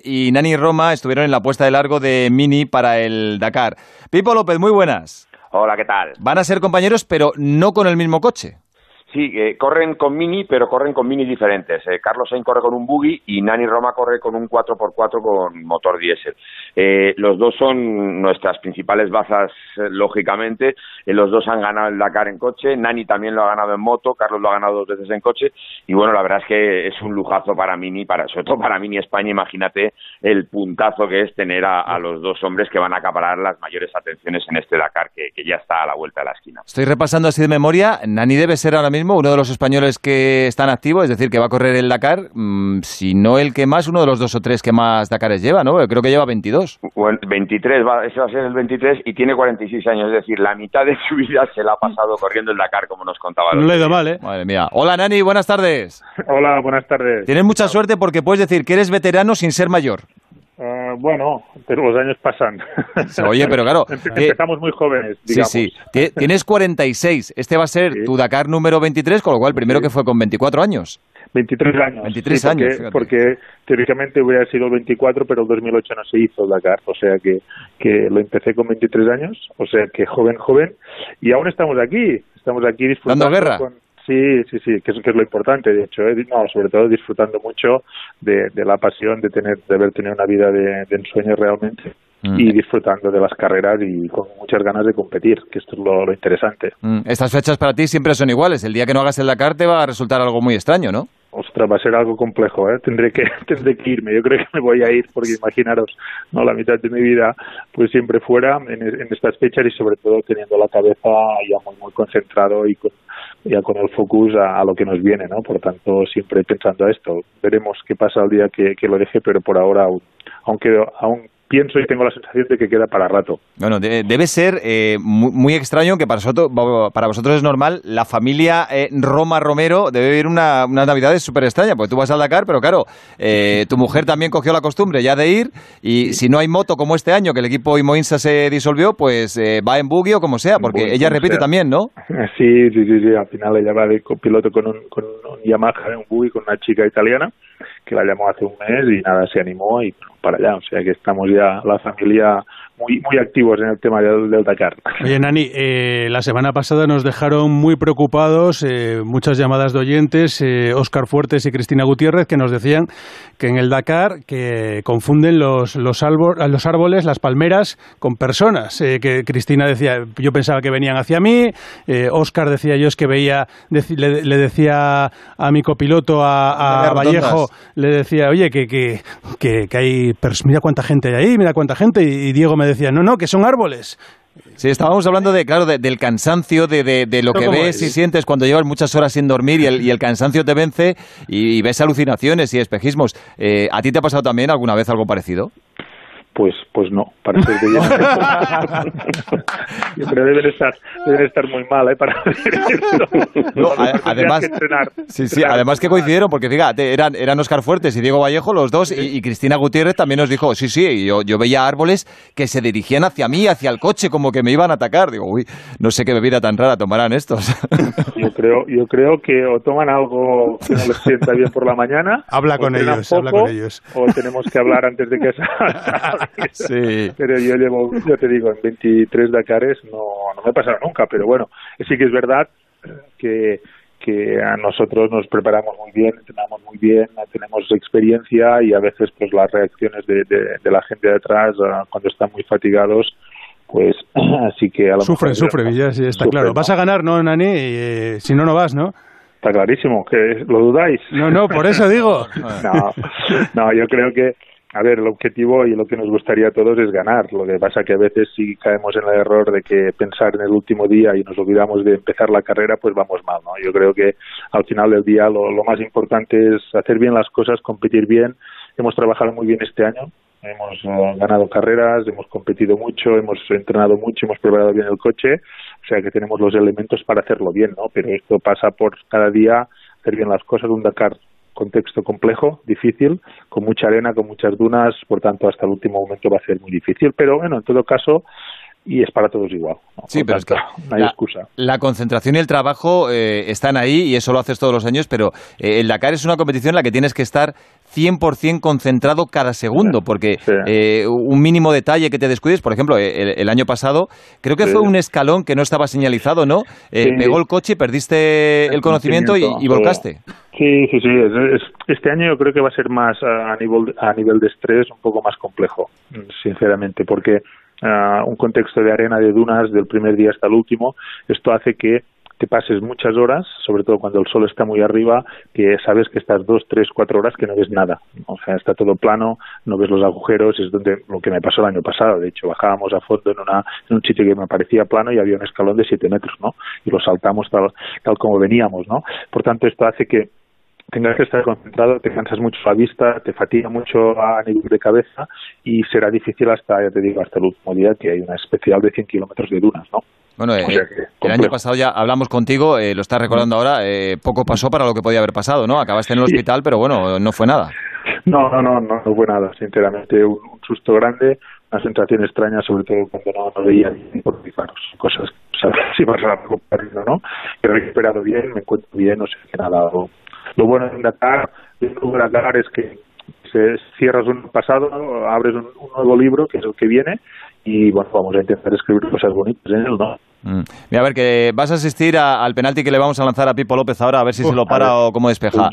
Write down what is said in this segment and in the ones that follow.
y Nani Roma estuvieron en la puesta de largo de Mini para el Dakar. Pipo López, muy buenas. Hola, ¿qué tal? Van a ser compañeros, pero no con el mismo coche. Sí, corren con Mini, pero corren con Mini diferentes. Carlos Sainz corre con un buggy y Nani Roma corre con un 4x4 con motor diésel. Los dos son nuestras principales bazas, lógicamente. Los dos han ganado el Dakar en coche. Nani también lo ha ganado en moto. Carlos lo ha ganado 2 veces en coche. Y bueno, la verdad es que es un lujazo para Mini, sobre todo para Mini España. Imagínate el puntazo que es tener a los dos hombres que van a acaparar las mayores atenciones en este Dakar, que ya está a la vuelta de la esquina. Estoy repasando así de memoria. Nani debe ser ahora mismo uno de los españoles que están activos, es decir, que va a correr el Dakar, si no el que más, uno de los 2 o 3 que más Dakares lleva, ¿no? Creo que lleva 22. Bueno, 23, ese va a ser el 23 y tiene 46 años, es decir, la mitad de su vida se la ha pasado corriendo el Dakar, como nos contaba. No le ha ido mal, ¿eh? Madre mía. Hola, Nani, buenas tardes. Hola, buenas tardes. Tienes mucha suerte porque puedes decir que eres veterano sin ser mayor. Bueno, pero los años pasan. Oye, pero claro... Empezamos muy jóvenes, digamos. Sí. Tienes 46. Este va a ser tu Dakar número 23, con lo cual primero que fue con 24 años. 23 años. 23 sí, años, porque teóricamente hubiera sido el 24, pero el 2008 no se hizo el Dakar. O sea que lo empecé con 23 años, o sea que joven. Y aún estamos aquí disfrutando. ¿Dando guerra? Sí, que es lo importante, de hecho, sobre todo disfrutando mucho de la pasión de haber tenido una vida de ensueño realmente y disfrutando de las carreras y con muchas ganas de competir, que esto es lo interesante. Estas fechas para ti siempre son iguales, el día que no hagas el Dakar te va a resultar algo muy extraño, ¿no? Ostras, va a ser algo complejo, ¿eh? Tendré que irme. Yo creo que me voy a ir porque imaginaros, ¿no? La mitad de mi vida pues siempre fuera en estas fechas y sobre todo teniendo la cabeza ya muy concentrado y ya con el focus a lo que nos viene, ¿no? Por tanto, siempre pensando a esto. Veremos qué pasa el día que lo deje, pero por ahora aún pienso y tengo la sensación de que queda para rato. Bueno, debe ser muy extraño, que para vosotros es normal. La familia Roma Romero debe vivir unas navidades súper extrañas, porque tú vas al Dakar, pero claro, tu mujer también cogió la costumbre ya de ir, y si no hay moto como este año, que el equipo Imoinsa se disolvió, pues va en buggy o como sea, porque ella repite también, ¿no? Sí, al final ella va de copiloto con un Yamaha, un buggy, con una chica italiana, que la llamó hace un mes y nada, se animó y para allá, o sea que estamos ya la familia muy activos en el tema del Dakar. Oye, Nani, la semana pasada nos dejaron muy preocupados muchas llamadas de oyentes, Óscar Fuertes y Cristina Gutiérrez, que nos decían que en el Dakar que confunden los árboles, las palmeras, con personas. Que Cristina decía, yo pensaba que venían hacia mí, Óscar decía, yo es que veía, le decía a mi copiloto, a Vallejo, le decía, oye, que hay, mira cuánta gente hay ahí, mira cuánta gente, y Diego me decía, no, que son árboles. Sí, estábamos hablando del cansancio, de lo que ves y sientes cuando llevas muchas horas sin dormir y el cansancio te vence y ves alucinaciones y espejismos. ¿A ti te ha pasado también alguna vez algo parecido? Pues no, parece que yo creo que deben estar muy mal, para hacer esto. No, además, además que coincidieron, porque fíjate, eran Óscar Fuertes y Diego Vallejo, los dos, y Cristina Gutiérrez también nos dijo, yo veía árboles que se dirigían hacia mí, hacia el coche, como que me iban a atacar. Digo, no sé qué bebida tan rara tomarán estos. Yo creo que o toman algo que no les sienta bien por la mañana, habla con ellos, o tenemos que hablar antes de que salga. Sí. Pero yo te digo, en 23 Dakares no me ha pasado nunca, pero bueno, sí que es verdad que a nosotros nos preparamos muy bien, entrenamos muy bien, tenemos experiencia y a veces pues las reacciones de la gente de atrás cuando están muy fatigados, pues así que a lo mejor... Sufre, ya sí, está claro. ¿no? Vas a ganar, ¿no, Nani? Si no vas, ¿no? Está clarísimo, que lo dudáis. No, por eso digo. No, yo creo que a ver, el objetivo y lo que nos gustaría a todos es ganar. Lo que pasa que a veces si caemos en el error de que pensar en el último día y nos olvidamos de empezar la carrera, pues vamos mal, ¿no? Yo creo que al final del día lo más importante es hacer bien las cosas, competir bien. Hemos trabajado muy bien este año, hemos ganado carreras, hemos competido mucho, hemos entrenado mucho, hemos preparado bien el coche, o sea que tenemos los elementos para hacerlo bien, ¿no? Pero esto pasa por cada día hacer bien las cosas. Un Dakar contexto complejo, difícil, con mucha arena, con muchas dunas, por tanto hasta el último momento va a ser muy difícil, pero bueno, en todo caso y es para todos igual, ¿no? Sí, pero es que no hay excusa. La concentración y el trabajo están ahí y eso lo haces todos los años, pero el Dakar es una competición en la que tienes que estar 100% concentrado cada segundo, porque un mínimo detalle que te descuides, por ejemplo, el año pasado, creo que fue un escalón que no estaba señalizado, ¿no? Pegó el coche, perdiste el conocimiento y volcaste. Sí. Este año yo creo que va a ser más a nivel de estrés un poco más complejo, sinceramente, porque un contexto de arena, de dunas, del primer día hasta el último, esto hace que te pases muchas horas, sobre todo cuando el sol está muy arriba, que sabes que estás 2, 3, 4 horas que no ves nada. O sea, está todo plano, no ves los agujeros, es donde lo que me pasó el año pasado. De hecho, bajábamos a fondo en un sitio que me parecía plano y había un escalón de 7 metros, ¿no? Y lo saltamos tal como veníamos, ¿no? Por tanto, esto hace que tengas que estar concentrado, te cansas mucho la vista, te fatiga mucho a nivel de cabeza y será difícil hasta, ya te digo, hasta el último día, que hay una especial de 100 kilómetros de dunas, ¿no? Bueno, el año pasado ya hablamos contigo, lo estás recordando ahora, poco pasó para lo que podía haber pasado, ¿no? Acabaste en el hospital, pero bueno, no fue nada. No fue nada, sinceramente, un susto grande, una sensación extraña, sobre todo cuando no veía bien, porque claro, son cosas, ¿sabes? Si vas a recuperar, ¿no? He recuperado bien, me encuentro bien, no sé qué nada. Lo bueno de Dakar es que cierras un pasado, ¿no? Abres un nuevo libro, que es el que viene, y bueno, vamos a intentar escribir cosas bonitas en él, ¿no? Mira, a ver, que vas a asistir al penalti que le vamos a lanzar a Pipo López ahora, a ver si se lo para o cómo despeja.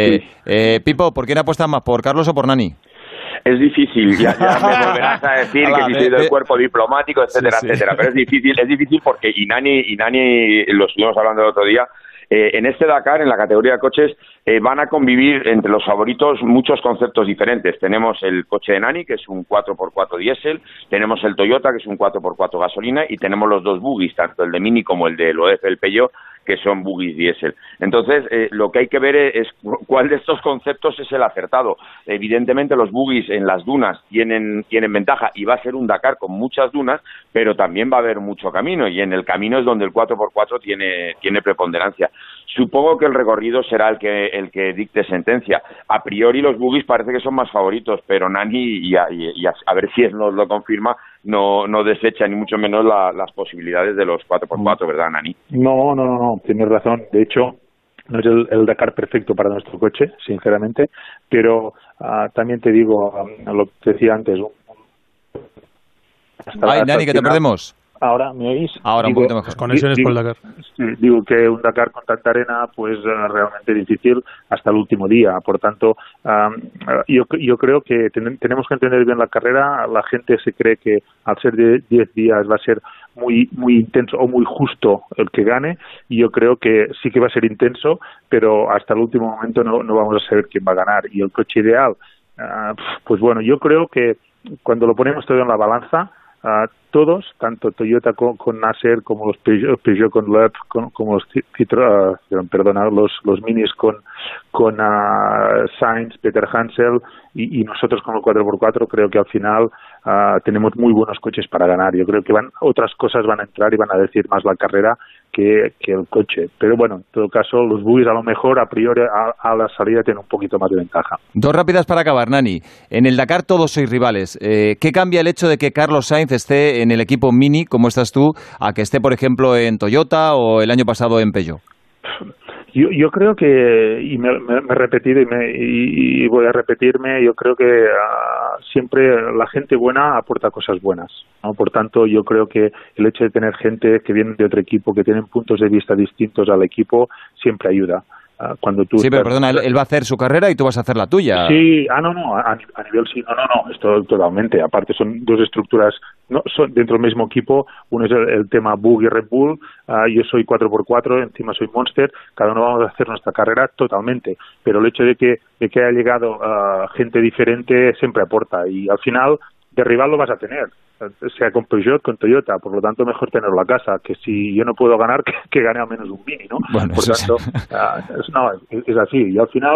Pipo, ¿por quién apuestas más, por Carlos o por Nani? Es difícil, ya me volverás a decir que si soy del cuerpo diplomático, etcétera, etcétera, pero es difícil porque y Nani, lo estuvimos hablando el otro día, en este Dakar, en la categoría de coches, van a convivir entre los favoritos muchos conceptos diferentes. Tenemos el coche de Nani, que es un 4x4 diésel, tenemos el Toyota, que es un 4x4 gasolina, y tenemos los dos buggies, tanto el de Mini como el de Loeb, el Peugeot, que son buggies diésel. Entonces, lo que hay que ver es cuál de estos conceptos es el acertado. Evidentemente, los buggies en las dunas tienen ventaja y va a ser un Dakar con muchas dunas, pero también va a haber mucho camino, y en el camino es donde el 4x4 tiene preponderancia. Supongo que el recorrido será el que dicte sentencia. A priori los buggies parece que son más favoritos, pero Nani, y a ver si él nos lo confirma, no desecha ni mucho menos las posibilidades de los 4x4, ¿verdad, Nani? No, tienes razón. De hecho, no es el Dakar perfecto para nuestro coche, sinceramente, pero también te digo, lo que decía antes. Nani, que te perdemos. Ahora, ¿me oís? Ahora un poquito mejor. Conexiones por el Dakar. Sí, digo que un Dakar con tanta arena, pues realmente difícil hasta el último día. Por tanto, yo creo que tenemos que entender bien la carrera. La gente se cree que al ser de 10 días va a ser muy intenso o muy justo el que gane, y yo creo que sí que va a ser intenso, pero hasta el último momento no vamos a saber quién va a ganar. Y el coche ideal, pues bueno, yo creo que cuando lo ponemos todo en la balanza, todos, tanto Toyota con Nasser, como los Peugeot con Loeb, como los los Minis con Sainz, Peter Hansel y nosotros con el 4x4, creo que al final tenemos muy buenos coches para ganar. Yo creo que otras cosas van a entrar y van a decir más la carrera que el coche. Pero bueno, en todo caso, los buggies a lo mejor a priori a la salida tienen un poquito más de ventaja. Dos rápidas para acabar, Nani. En el Dakar todos sois rivales. ¿Qué cambia el hecho de que Carlos Sainz esté en el equipo Mini, como estás tú, a que esté, por ejemplo, en Toyota o el año pasado en Peugeot? Yo creo que, y me he repetido y voy a repetirme, yo creo que siempre la gente buena aporta cosas buenas, ¿no? Por tanto, yo creo que el hecho de tener gente que viene de otro equipo, que tienen puntos de vista distintos al equipo, siempre ayuda. Cuando tú pero perdona, él va a hacer su carrera y tú vas a hacer la tuya. Sí, a nivel sí, no, esto totalmente. Aparte son dos estructuras, no son dentro del mismo equipo. Uno es el tema Bug y Red Bull, yo soy 4x4, encima soy Monster. Cada uno vamos a hacer nuestra carrera totalmente. Pero el hecho de que haya llegado gente diferente siempre aporta, y al final de rival lo vas a tener, sea con Peugeot, con Toyota. Por lo tanto, mejor tenerlo a casa, que si yo no puedo ganar, que gane al menos un Mini, ¿no? Bueno, por tanto, es así. Y al final,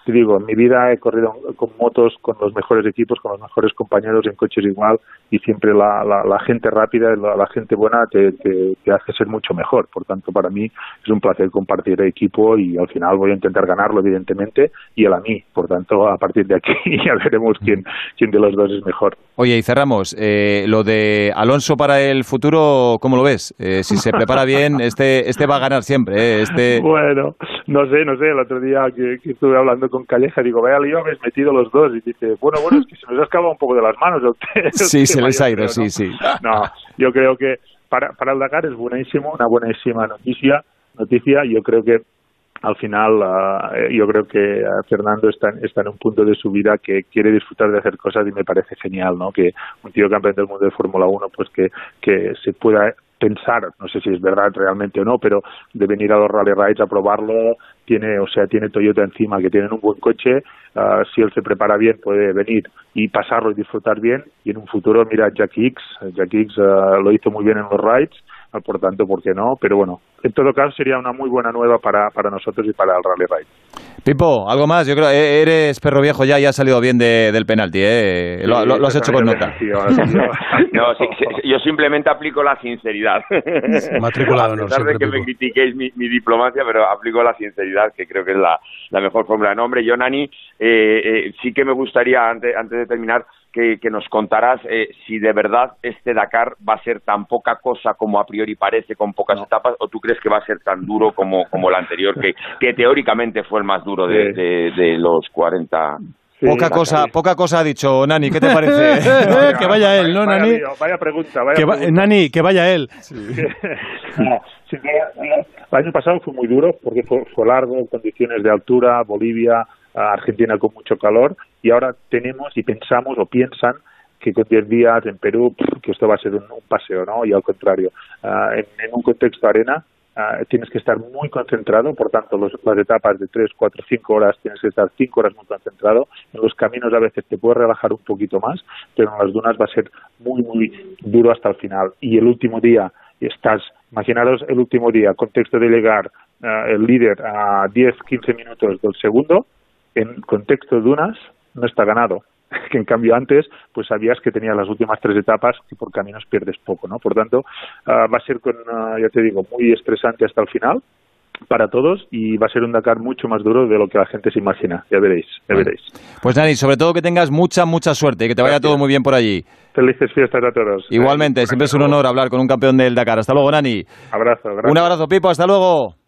te digo, en mi vida he corrido con motos, con los mejores equipos, con los mejores compañeros, en coches igual, y siempre la gente rápida, la gente buena te hace ser mucho mejor. Por tanto, para mí es un placer compartir equipo y al final voy a intentar ganarlo, evidentemente, y él a mí. Por tanto, a partir de aquí ya veremos quién de los dos es mejor. Oye, y cerramos. Lo de Alonso para el futuro, ¿cómo lo ves? Si se prepara bien, este va a ganar siempre. Bueno, no sé. El otro día que estuve hablando con Calleja, digo, vaya lío, habéis metido los dos. Y dice, bueno, es que se nos ha escapado un poco de las manos. Sí, se les ha ido, sí. No, yo creo que para el Dakar es buenísimo, una buenísima noticia. Yo creo que al final, yo creo que Fernando está en un punto de su vida que quiere disfrutar de hacer cosas y me parece genial, ¿no? Que un tío campeón del mundo de Fórmula 1, pues que se pueda pensar, no sé si es verdad realmente o no, pero de venir a los Rally Rides a probarlo, tiene Toyota encima, que tienen un buen coche, si él se prepara bien puede venir y pasarlo y disfrutar bien, y en un futuro mira Jack Hicks lo hizo muy bien en los rides, por tanto, ¿por qué no? Pero bueno, en todo caso sería una muy buena nueva para nosotros y para el Rally Ride. Pipo, ¿algo más? Yo creo eres perro viejo ya has salido bien del penalti, ¿eh? Lo has hecho con nota. No, yo simplemente aplico la sinceridad. Matriculado, a pesar de que me critiquéis mi diplomacia, pero aplico la sinceridad, que creo que es la mejor fórmula. No, hombre, yo, Nani, sí que me gustaría, antes de terminar, que nos contaras si de verdad este Dakar va a ser tan poca cosa como a priori parece, con pocas etapas, o tú crees que va a ser tan duro como el anterior, que teóricamente fue el más duro de los 40. Sí, poca cosa ha dicho Nani, ¿qué te parece? Que vaya él, ¿no, Nani? Vaya pregunta. Nani, que vaya él. Sí. El año pasado fue muy duro porque fue largo, condiciones de altura, Bolivia, Argentina con mucho calor, y ahora tenemos y pensamos o piensan que con 10 días en Perú, que esto va a ser un paseo, ¿no? Y al contrario, en un contexto arena, tienes que estar muy concentrado, por tanto las etapas de 3, 4, 5 horas tienes que estar 5 horas muy concentrado. En los caminos a veces te puedes relajar un poquito más, pero en las dunas va a ser muy, muy duro hasta el final. Y el último día imaginaros el último día, contexto de llegar el líder a 10, 15 minutos del segundo, en contexto de dunas no está ganado. Que en cambio antes pues sabías que tenías las últimas 3 etapas y por caminos pierdes poco, ¿no? Por tanto, va a ser ya te digo, muy estresante hasta el final para todos, y va a ser un Dakar mucho más duro de lo que la gente se imagina. Ya veréis. Pues Nani, sobre todo que tengas mucha suerte y que te vaya todo muy bien por allí. Felices fiestas a todos. Igualmente, siempre es un honor hablar con un campeón del Dakar. Hasta luego, Nani. Abrazo, gracias. Un abrazo, Pipo, hasta luego.